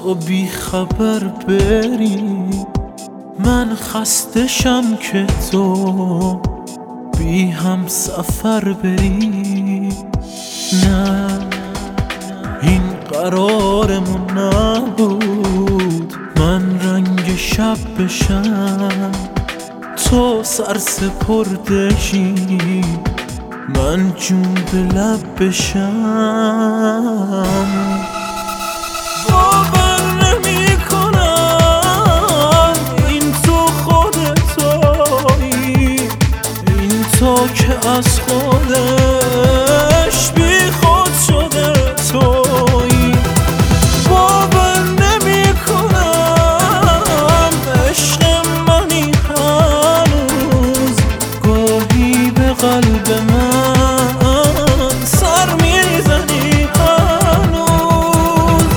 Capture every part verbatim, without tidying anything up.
تو بی خبر بری، من خسته شم که تو بی هم سفر بری. نه این قرارمون نبود، من رنگ شب بشم تو سر سپردشی، من جون به لب بشم. باور نمی کنم این تو خودتایی، این تو که از خودش بی خود شده تویی. باور نمی کنم عشق منی هنوز، گاهی به قلب من سر میزنی هنوز.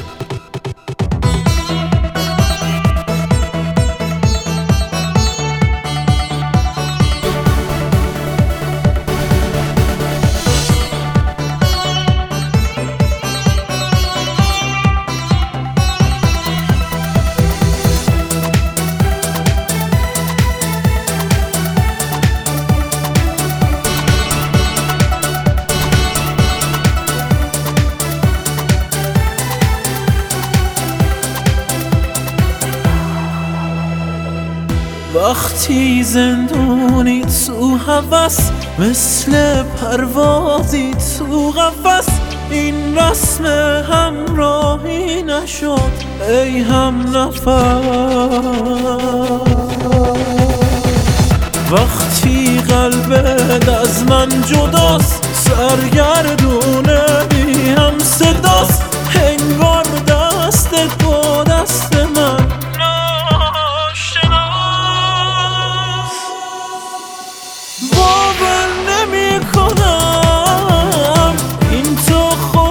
وقتی زندونی تو هوس، مثل پروازی تو قفس، این رسم همراهی نشد ای هم نفس. وقتی قلبت از من جداست، سرگردونه بی هم صداست، انگار دستت با دست من باور نمی کنم این تو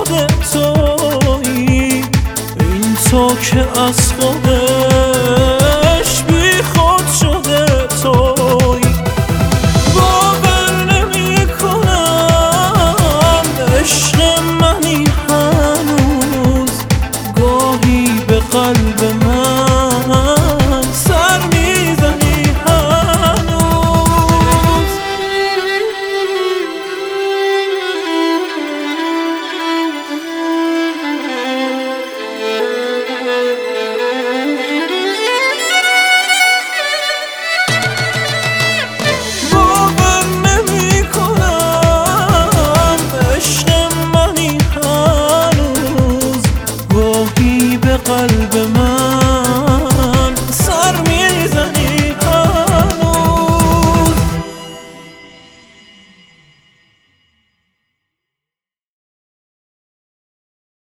خودتایی، این تو که از خودش بی خود شده تویی. باور نمی کنم عشق منی هنوز، گاهی به قلب من سر میزنی هنوز. باور نمی کنم عشق منی هنوز، گاهی به قلب من